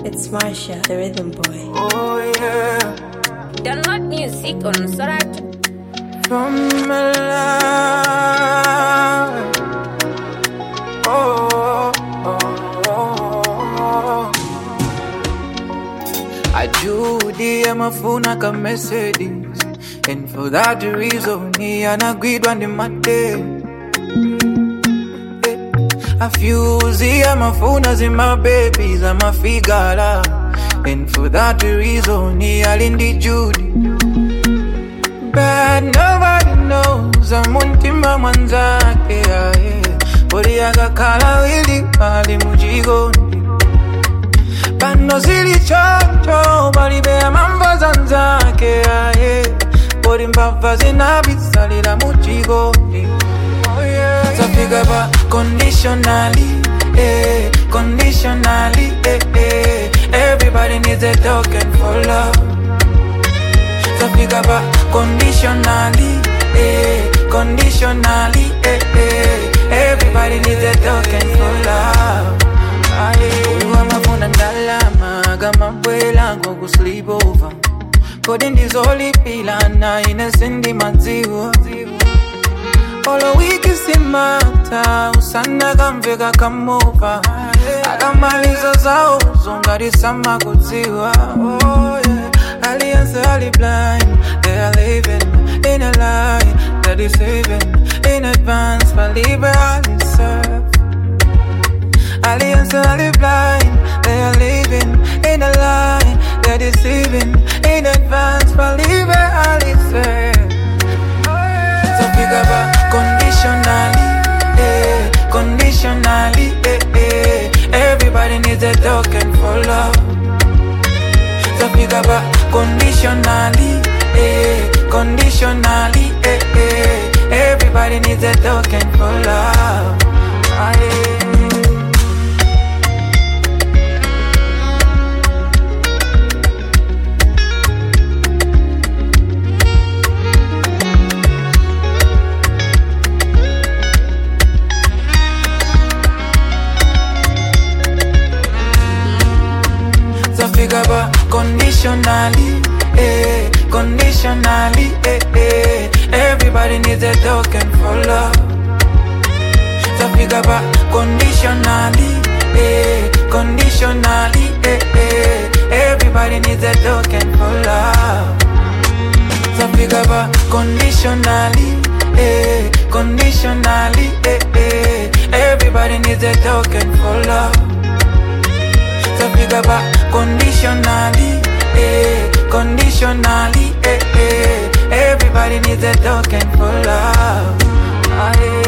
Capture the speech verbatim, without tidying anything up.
It's Marsha, the rhythm boy. Oh yeah. Download music on Sorat. From my life. Oh, oh, oh. I do the I'm a phone like a Mercedes. And for that reason, me and I agreed on the Monday. I fuse I'm a phone as in my babies, I'm a figure. And for that reason, me all in the Judy. But nobody knows I'm on Timba Manzake, yeah. But I got Kala Willy, Pali Mujigondi. But no silly chocho, but if I'm Mamba Zanzake, yeah. But in Pavas in Abisali, Mujigondi. So figure about conditionally, eh, conditionally, eh, eh. Everybody needs a token for love. So figure about conditionally, eh, conditionally, eh, eh. Everybody needs a token for love. Uyu amafuna ndalama, gama bwela ngoku sleep over. Kodi ndizolipila na inesindi madziwa. All week is in mata, usana kamveka kamuva. Akamaliza zao, zongari sama kuziwa. Oh yeah, aliens are blind. They are living in a lie that is saving in advance for liberally serve. Aliens are blind. They are living in a lie that is saving in advance for liberally serve. So figure about conditionally, eh, conditionally, eh, eh. Everybody needs a token for love. So figure about conditionally, eh, conditionally, eh, eh. Everybody needs a token for love. Aye. Conditionally, eh, conditionally, eh, eh. Everybody needs a token for love. So figure about conditionally, eh, conditionally, eh, eh. Everybody needs a token for love. So figure about conditionally, eh, conditionally, eh, eh. Everybody needs a token for love. So figure about conditionally, eh, conditionally, eh, eh. Everybody needs a token for love. Aye.